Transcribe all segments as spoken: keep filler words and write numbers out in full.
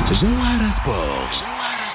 جوهرة سبورت.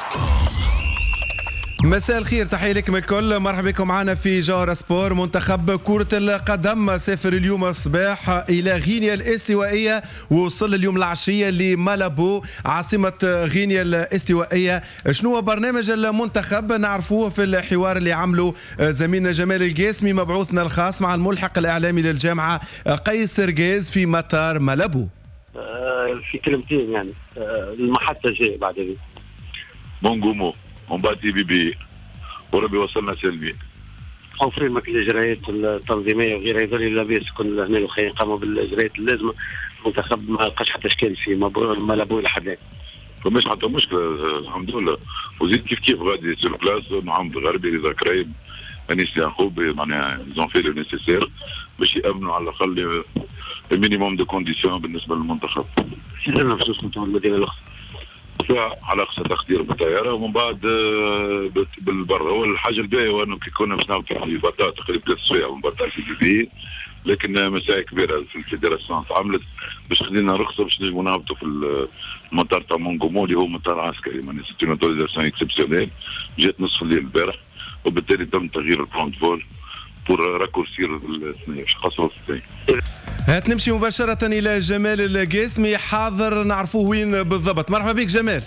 مساء الخير، تحية لكم الكل، مرحبا بكم معنا في جوهرة سبور. منتخب كرة القدم سافر اليوم الصباح إلى غينيا الاستوائية ووصل اليوم العشية لمالابو عاصمة غينيا الاستوائية. شنو هو برنامج المنتخب نعرفوه في الحوار اللي عمله زميلنا جمال القاسمي مبعوثنا الخاص مع الملحق الإعلامي للجامعة قيس سرقاز في مطار مالابو. في كلمتين يعني المحطة جاية بعد هذه مونغومو ومن بعد اي بي بي وربي وصلنا سلبي. حوفرين ماك الاجراءات التنظيميه وغيرها يظل لاباس كل هنا الخير قاموا بالاجراءات اللازمه. المنتخب ما لقاش حتى اشكال في مالابو الى حد الان. فماش حتى مشكله الحمد لله. وزيد كيف كيف غادي سور بلاس محمد الغربي رضا كريم انيس يعقوب معناها زون في لو نيسيسير باش يامنوا على الاقل المينيموم دو كونديسيون بالنسبه للمنتخب. سيدنا خصوصا نتاع المدينه الاخرى على اقصى تقدير بالطياره ومن بعد بالبر. هو الحاجه الباهيه هو انه كي كنا باش نعملوا في بطاط تقريبا ثلاث سوايع من بطاط في بي، لكن مساعي كبيره في الفيدراسيون تعملت باش خدينا رخصه باش نجموا نهبطوا في المطار تاع مونغومو اللي هو مطار عسكري، يعني سيتي اون اوتوريزاسيون اكسبسيونيل جات نصف الليل البارح، وبالتالي تم تغيير البلان فول بور راكورسير الثنيه باش نقصروا الثنيه. هات نمشي مباشرة إلى جمال القاسمي حاضر نعرفوه وين بالضبط. مرحبا بك جمال.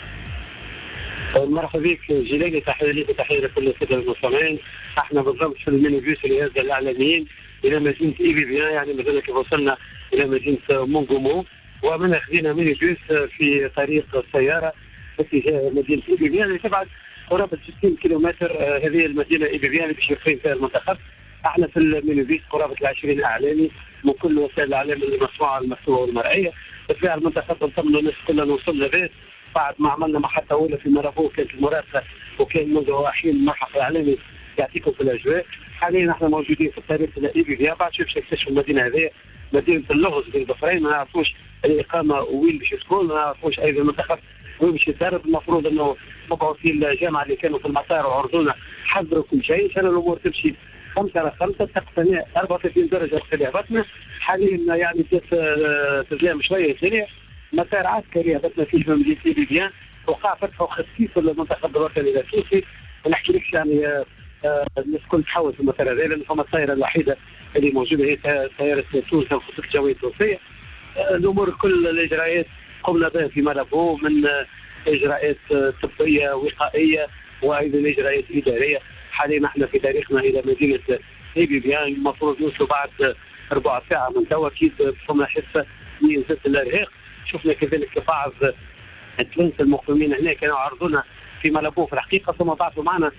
مرحبا بك جلالي، تحية لك وتحية لكل السادة المستمعين. احنا بالضبط في المينيبيوس اللي هذا الإعلاميين إلى مدينة إي بي بي، يعني مثلا كيف وصلنا إلى مدينة مونغومو ومن خذينا مينيبيوس في طريق السيارة اتجاه مدينة إي بي بي اللي تبعد قرابة ستين كيلومتر. هذه المدينة إي بي بي اللي باش يقيم فيها المنتخب. احنا في المينيبيس قرابه العشرين اعلامي من كل وسائل الاعلام المسموعه المكتوبه والمرئيه. بالفعل المنتخب انضم الناس كلها نوصل لبيت بعد ما عملنا محطه اولى في مالابو كانت المرافقه وكان منذ حين الملحق الاعلامي يعطيكم في الاجواء. حاليا احنا موجودين في الطريق الى اي بي بي. بعد شوف نكتشف المدينه هذه مدينه اللغز بين البحرين، ما نعرفوش الاقامه وين باش تكون، ما نعرفوش ايضا المنتخب وين باش يتدرب. المفروض انه مبعوثين الجامعه اللي كانوا في المطار وعرضونا حضروا كل شيء، ان شاء الله الامور تمشي خمسة على خمسة. تقنية أربعة وثلاثين درجة اختلاف هبطنا حاليا، يعني تزلام شوية الدنيا. مطار عسكري هبطنا فيه في مدينة إي بي بي، وقع فتحة خصيص للمنتخب الوطني التونسي. ما نحكيلكش يعني الناس الكل تحول في المطار هذا لأن فما الطائرة الوحيدة اللي موجودة هي طائرة تونس الخطوط الجوية التونسية. الأمور كل الإجراءات قمنا بها في مالابو من إجراءات طبية وقائية وأيضا إجراءات إدارية. حاليا نحن في طريقنا الى مدينه اي بي بي، المفروض نوصلوا بعد ربع ساعه من توا. اكيد فما حصه من زيت الارهاق. شفنا كذلك بعض التوانسه المقيمين هنا كانوا عرضونا في مالابو في الحقيقه، ثم بعثوا معنا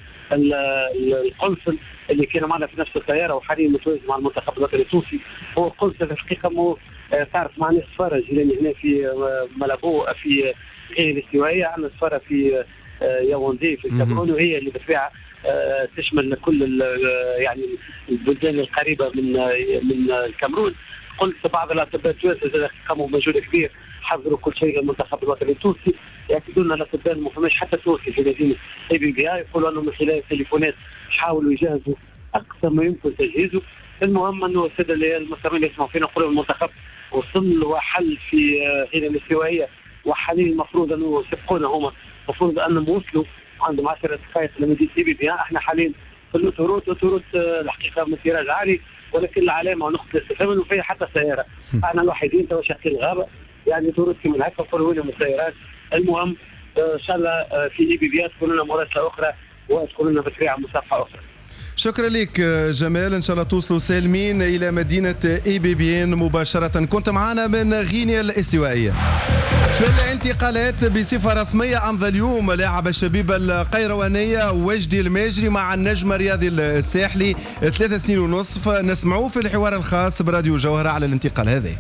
القنصل اللي كان معنا في نفس الطياره وحاليا متواجد مع المنتخب الوطني التونسي. هو القنصل في الحقيقه مو تعرف معنا السفاره الجيراني هنا في مالابو في غينيا الاستوائيه، عندنا السفاره في ياوندي في الكاميرون، وهي اللي بالفعل تشمل كل يعني البلدان القريبه من من الكاميرون. قلت بعض الاطباء التوانسه قاموا بمجهود كبير حضروا كل شيء للمنتخب الوطني التونسي. ياكدون الاطباء ما فماش حتى تونسي في مدينه اي بي بي، يقولوا انهم من خلال التليفونات حاولوا يجهزوا اقصى ما يمكن تجهيزه. المهم انه الساده اللي المستمعين اللي يسمعوا فينا يقولوا المنتخب وصل وحل في غينيا الاستوائيه، وحاليا المفروض انه يسبقونا هما، المفروض انهم وصلوا عندهم عشر دقائق لمدينه اي بي بي. احنا حاليا في الاوتوروت، اوتوروت الحقيقه مسيراج عالي ولكن العلامه ونقطه الاستفهام انه فيها حتى سياره. احنا الوحيدين تو شاكين الغابه، يعني اوتوروت كما هكا نقولوا لهم السيارات. المهم ان شاء الله في اي بي بي تكون لنا مراسله اخرى وتكون لنا بطبيعه مصافحه اخرى. شكرا لك جمال، ان شاء الله توصلوا سالمين الى مدينه اي بي بي مباشره. كنت معنا من غينيا الاستوائيه. في الانتقالات بصفه رسميه امضى اليوم لاعب الشبيبه القيروانيه وجدي الماجري مع النجم الرياضي الساحلي ثلاث سنين ونصف. نسمعوه في الحوار الخاص براديو جوهره على الانتقال هذا.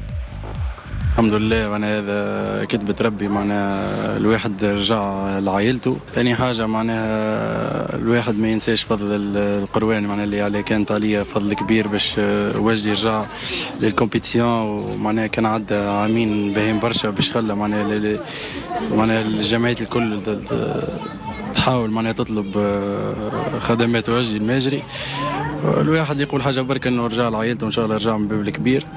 الحمد لله، وانا هذا كتبة ربي معناها الواحد رجع لعائلته. ثاني حاجة معناها الواحد ما ينساش فضل القروان معناها اللي عليه كانت عليه فضل كبير باش وجدي يرجع للكومبيتيسيون، ومعناها كان عدى عامين باهين برشا باش خلى معناها معناها الجمعيات الكل تحاول معناها تطلب خدمات وجدي الماجري. الواحد يقول حاجة بركة انه رجع لعائلته وان شاء الله رجع من باب الكبير.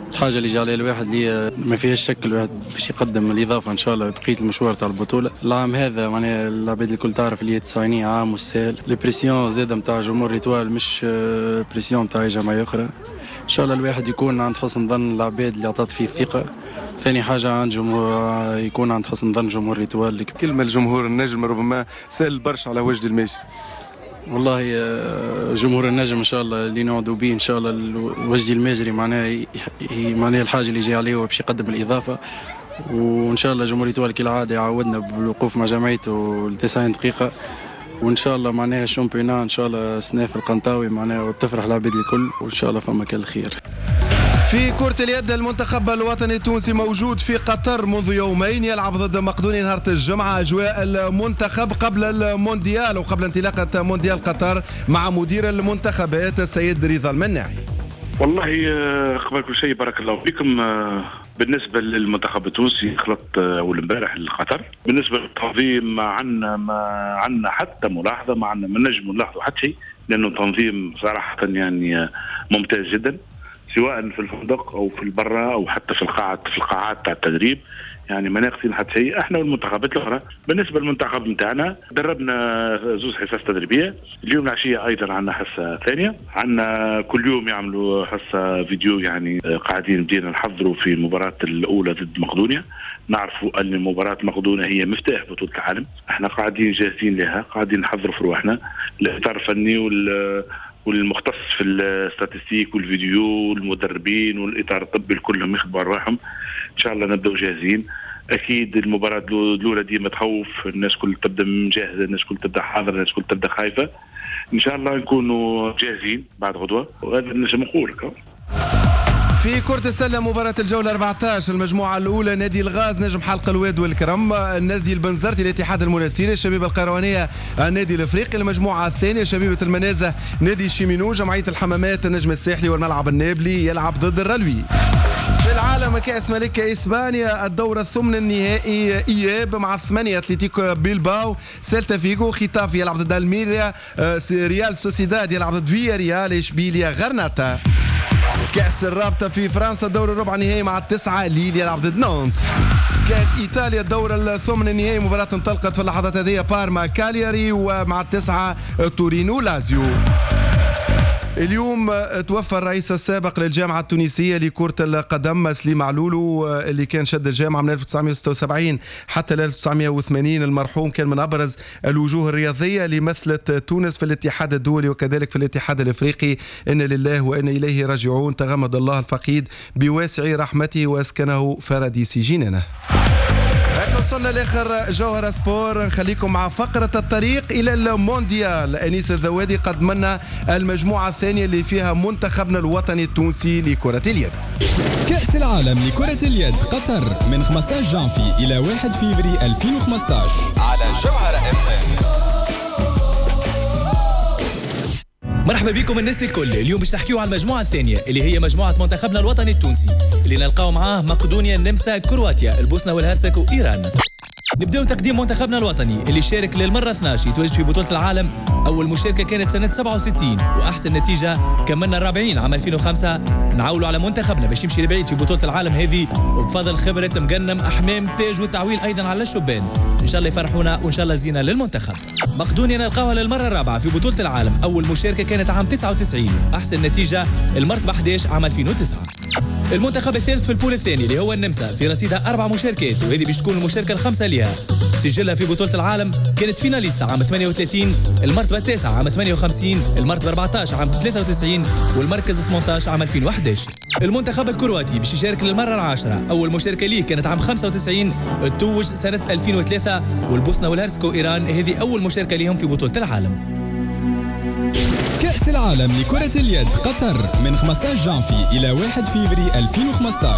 الحاجة اللي جا عليها الواحد اللي ما فيهاش شك الواحد باش يقدم الإضافة إن شاء الله بقية المشوار تاع البطولة. العام هذا معناها العباد الكل تعرف اللي هي تسعينية عام مستاهل. البريسيون زادة متاع جمهور ريتوال مش بريسيون متاع جماعة أخرى. إن شاء الله الواحد يكون عند حسن ظن العباد اللي عطات فيه الثقة. ثاني حاجة عند جمهور يكون عند حسن ظن جمهور ريتوال. كلمة الجمهور النجم ربما سهل برشا على وجد الماشي. والله جمهور النجم ان شاء الله اللي نوعدوا به ان شاء الله الوجدي الماجري معناه معناه الحاجه اللي جاي عليه باش يقدم الاضافه، وان شاء الله جمهور ريتوال كالعاده يعودنا بالوقوف مع جمعيته لتسعين دقيقه، وان شاء الله معناها الشامبيونا ان شاء الله سنه في القنطاوي معناها وتفرح العباد الكل، وان شاء الله فما كل خير. في كرة اليد المنتخب الوطني التونسي موجود في قطر منذ يومين، يلعب ضد مقدونيا نهار الجمعة. أجواء المنتخب قبل المونديال وقبل انطلاقة مونديال قطر مع مدير المنتخبات السيد رضا المناعي. والله قبل كل شيء بارك الله فيكم. بالنسبة للمنتخب التونسي خلط أول امبارح لقطر. بالنسبة للتنظيم ما عندنا ما عندنا حتى ملاحظة، ما عندنا ما نجم نلاحظوا حتى شيء، لأنه تنظيم صراحة يعني ممتاز جدا، سواء في الفندق او في البرة او حتى في القاعات في القاعات تاع التدريب، يعني ما ناقصين حتى شيء احنا والمنتخبات الاخرى. بالنسبه للمنتخب نتاعنا دربنا زوج حصص تدريبيه، اليوم العشيه ايضا عندنا حصه ثانيه، عندنا كل يوم يعملوا حصه فيديو، يعني قاعدين بدينا نحضروا في المباراه الاولى ضد مقدونيا. نعرفوا ان مباراه مقدونيا هي مفتاح بطوله العالم، احنا قاعدين جاهزين لها، قاعدين نحضروا في رواحنا الاطار الفني وال والمختص في الاستاتستيك والفيديو والمدربين والاطار الطبي كلهم يخدموا ارواحهم. ان شاء الله نبداو جاهزين. اكيد المباراه الاولى ديما تخوف، الناس كل تبدا مجهزه، الناس كل تبدا حاضره، الناس كل تبدا خايفه. ان شاء الله نكونوا جاهزين بعد غدوه، وهذا نجم نقول. في كرة السلة مباراة الجولة أربعة عشر المجموعة الأولى، نادي الغاز نجم حلق الواد والكرم، النادي البنزرتي الاتحاد المنستيري، الشبيبة القيروانية النادي الافريقي. المجموعة الثانية شبيبة المنازة نادي شيمينو، جمعية الحمامات النجم الساحلي والملعب النابلي يلعب ضد الرلوي. في العالم كأس ملكة إسبانيا الدورة الثمن النهائي إياب مع ثمانية أتلتيكو بيلباو، سيلتا فيغو، ختافي يلعب ضد الميريا، ريال سوسيداد يلعب ضد فيا ريال، إشبيليا غرناطة. كأس الرابطة في فرنسا الدور الربع النهائي مع التسعة، ليل يلعب ضد نانت. كأس إيطاليا الدورة الثمن النهائي مباراة انطلقت في اللحظات هذه، بارما كالياري، ومع التسعة تورينو لازيو. اليوم توفى الرئيس السابق للجامعة التونسية لكرة القدم سليم معلولو، اللي كان شد الجامعة من ألف وتسعمائة وستة وسبعين حتى ألف وتسعمائة وثمانين. المرحوم كان من أبرز الوجوه الرياضية اللي مثلت تونس في الاتحاد الدولي وكذلك في الاتحاد الافريقي. إن لله وإن إليه راجعون. تغمد الله الفقيد بواسع رحمته واسكنه فراديس جنانه. وصلنا لاخر جوهر سبور، نخليكم مع فقره الطريق الى المونديال. انيس الذوادي قدم لنا المجموعه الثانيه اللي فيها منتخبنا الوطني التونسي لكره اليد. كأس العالم لكرة اليد قطر من خمسة عشر جانفي إلى واحد فيفري ألفين وخمسة عشر على جوهر اف ام. مرحبا بكم الناس الكل. اليوم باش نحكيو على المجموعة الثانية اللي هي مجموعة منتخبنا الوطني التونسي اللي نلقاو معاه مقدونيا، النمسا، كرواتيا، البوسنة والهرسك وإيران. نبداو تقديم منتخبنا الوطني اللي شارك للمرة اثني عشر يتواجد في بطولة العالم. أول مشاركة كانت سنة سبعة وستين وأحسن نتيجة كملنا الرابعين عام ألفين وخمسة. نعولوا على منتخبنا باش يمشي لبعيد في بطولة العالم هذه، وبفضل خبرة مقنم أحمام تاج والتعويل أيضا على الشبان. إن شاء الله يفرحونا وإن شاء الله زينة للمنتخب. مقدونيا نلقاوها للمرة الرابعة في بطولة العالم. أول مشاركة كانت عام تسعة وتسعين، أحسن نتيجة المرتبة أحد عشر عام ألفين وتسعة. المنتخب الثالث في البول الثاني اللي هو النمسا، في رصيدها أربع مشاركات، وهذه باش تكون المشاركة الخامسة لها. سجلها في بطولة العالم كانت فيناليستا عام ثمانية وثلاثين، المرتبة التاسعة عام ثمانية وخمسين، المرتبة أربعة عشر عام ثلاثة وتسعين، والمركز ثمانية عشر عام ألفين وأحد عشر. المنتخب الكرواتي باش يشارك للمرة العاشرة. أول مشاركة ليه كانت عام خمسة وتسعين، توج سنة ألفين وثلاثة، والبوسنة والهرسك وإيران هذه أول مشاركة لهم في بطولة العالم. كأس العالم لكرة اليد قطر من خمسة عشر جانفي إلى واحد فيفري ألفين وخمسة عشر.